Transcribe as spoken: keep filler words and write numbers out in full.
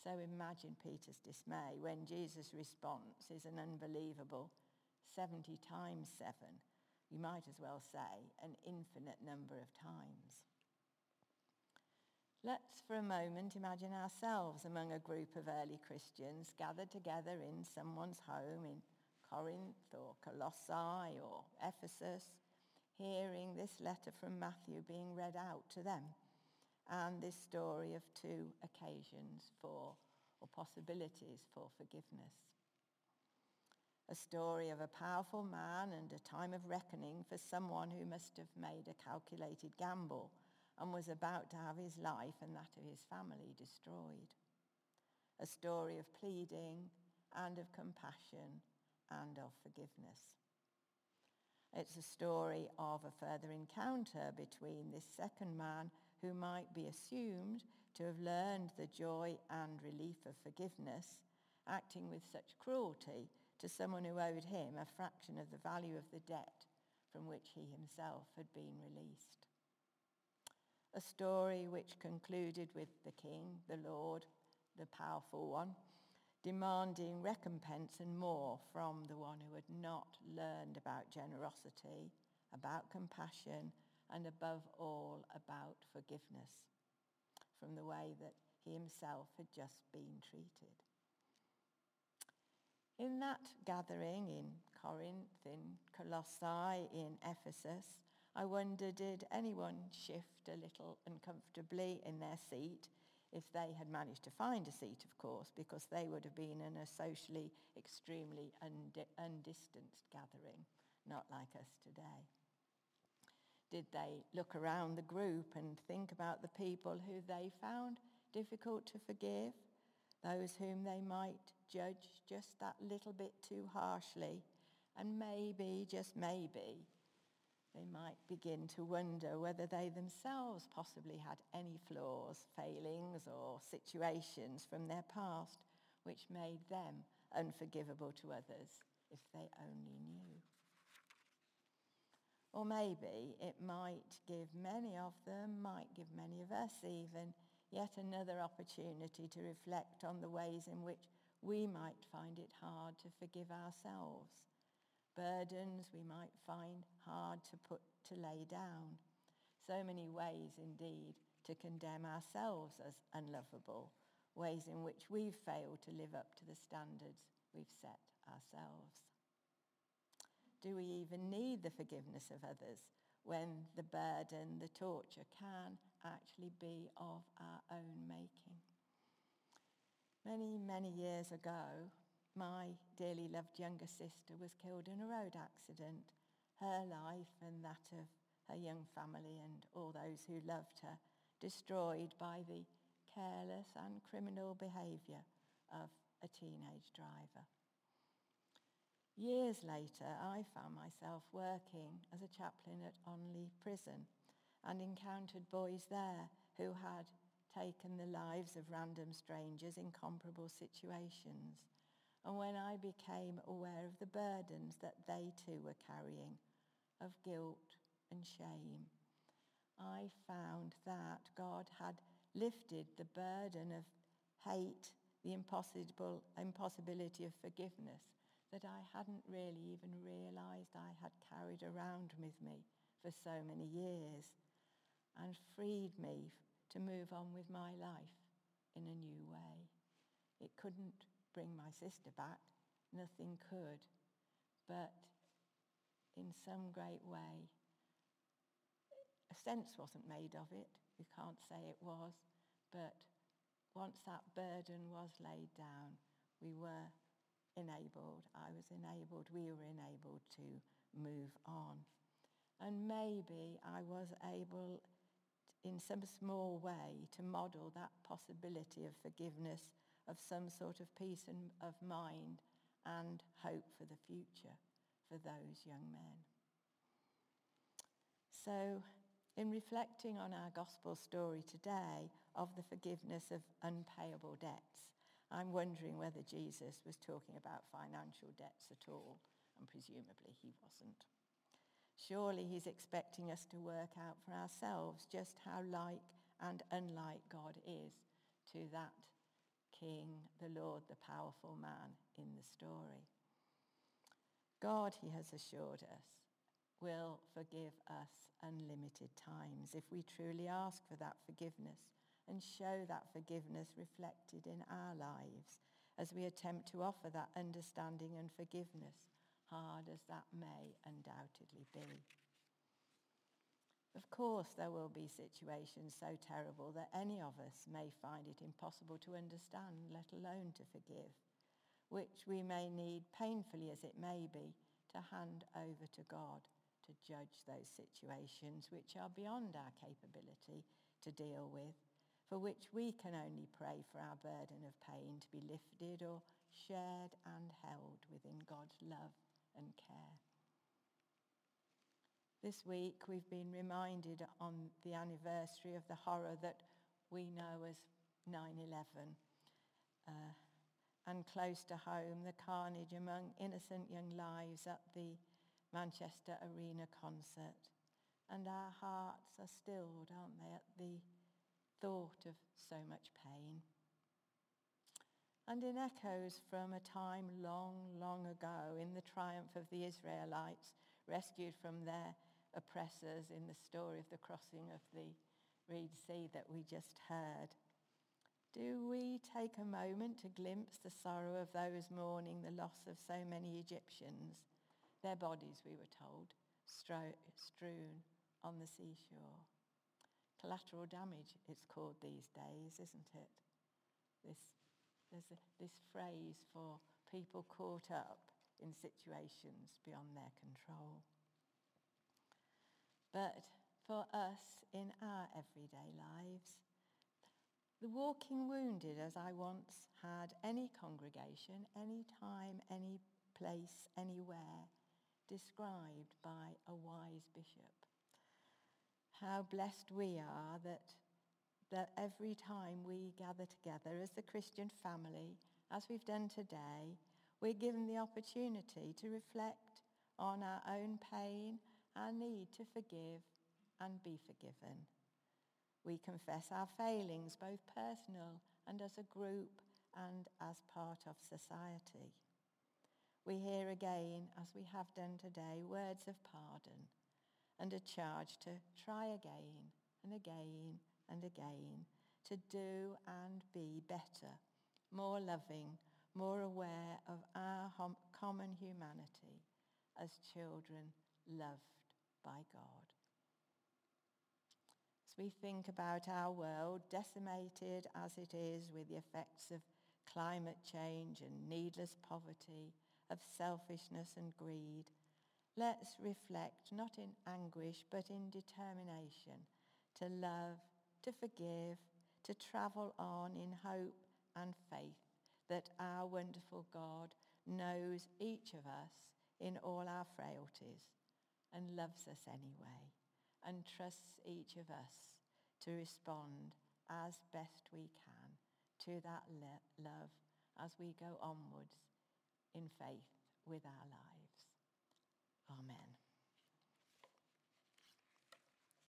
So imagine Peter's dismay when Jesus' response is an unbelievable seventy times seven. You might as well say an infinite number of times. Let's for a moment imagine ourselves among a group of early Christians gathered together in someone's home in Corinth or Colossae or Ephesus, hearing this letter from Matthew being read out to them, and this story of two occasions for, or possibilities for forgiveness. A story of a powerful man and a time of reckoning for someone who must have made a calculated gamble and was about to have his life and that of his family destroyed. A story of pleading and of compassion and of forgiveness. It's a story of a further encounter between this second man who might be assumed to have learned the joy and relief of forgiveness, acting with such cruelty to someone who owed him a fraction of the value of the debt from which he himself had been released. A story which concluded with the king, the Lord, the powerful one, demanding recompense and more from the one who had not learned about generosity, about compassion, and above all about forgiveness from the way that he himself had just been treated. In that gathering in Corinth, in Colossae, in Ephesus, I wonder, did anyone shift a little uncomfortably in their seat? If they had managed to find a seat, of course, because they would have been in a socially extremely undi- undistanced gathering, not like us today. Did they look around the group and think about the people who they found difficult to forgive, those whom they might judge just that little bit too harshly, and maybe, just maybe, they might begin to wonder whether they themselves possibly had any flaws, failings, or situations from their past which made them unforgivable to others if they only knew. Or maybe it might give many of them, might give many of us even, yet another opportunity to reflect on the ways in which we might find it hard to forgive ourselves. Burdens we might find hard to put to lay down. So many ways indeed to condemn ourselves as unlovable, ways in which we've failed to live up to the standards we've set ourselves. Do we even need the forgiveness of others when the burden, the torture can actually be of our own making? Many, many years ago, my dearly loved younger sister was killed in a road accident. Her life and that of her young family and all those who loved her destroyed by the careless and criminal behaviour of a teenage driver. Years later, I found myself working as a chaplain at Onley Prison and encountered boys there who had taken the lives of random strangers in comparable situations. And when I became aware of the burdens that they too were carrying, of guilt and shame, I found that God had lifted the burden of hate, the impossible impossibility of forgiveness that I hadn't really even realised I had carried around with me for so many years, and freed me to move on with my life in a new way. It couldn't bring my sister back, nothing could, but in some great way, a sense wasn't made of it, you can't say it was, but once that burden was laid down, we were enabled, I was enabled, we were enabled to move on. And maybe I was able, in some small way, to model that possibility of forgiveness, of some sort of peace of mind and hope for the future for those young men. So, in reflecting on our gospel story today of the forgiveness of unpayable debts, I'm wondering whether Jesus was talking about financial debts at all, and presumably he wasn't. Surely he's expecting us to work out for ourselves just how like and unlike God is to that King, the Lord, the powerful man in the story. God, he has assured us, will forgive us unlimited times if we truly ask for that forgiveness and show that forgiveness reflected in our lives as we attempt to offer that understanding and forgiveness, hard as that may undoubtedly be. Of course, there will be situations so terrible that any of us may find it impossible to understand, let alone to forgive, which we may need, painfully as it may be, to hand over to God to judge those situations which are beyond our capability to deal with, for which we can only pray for our burden of pain to be lifted or shared and held within God's love and care. This week we've been reminded on the anniversary of the horror that we know as nine eleven, uh, and close to home, the carnage among innocent young lives at the Manchester Arena concert. And our hearts are stilled, aren't they, at the thought of so much pain. And in echoes from a time long, long ago, in the triumph of the Israelites rescued from their oppressors in the story of the crossing of the Red Sea that we just heard, do we take a moment to glimpse the sorrow of those mourning the loss of so many Egyptians, their bodies, we were told, stro- strewn on the seashore? Collateral damage, it's called these days, isn't it? This, there's a, this phrase for people caught up in situations beyond their control. But for us in our everyday lives, the walking wounded, as I once had any congregation, any time, any place, anywhere, described by a wise bishop. How blessed we are that, that every time we gather together as the Christian family, as we've done today, we're given the opportunity to reflect on our own pain, our need to forgive and be forgiven. We confess our failings, both personal and as a group and as part of society. We hear again, as we have done today, words of pardon and a charge to try again and again and again, to do and be better, more loving, more aware of our hum- common humanity as children loved by God. As we think about our world, decimated as it is with the effects of climate change and needless poverty, of selfishness and greed, let's reflect not in anguish but in determination to love, to forgive, to travel on in hope and faith that our wonderful God knows each of us in all our frailties and loves us anyway, and trusts each of us to respond as best we can to that le- love as we go onwards in faith with our lives. Amen.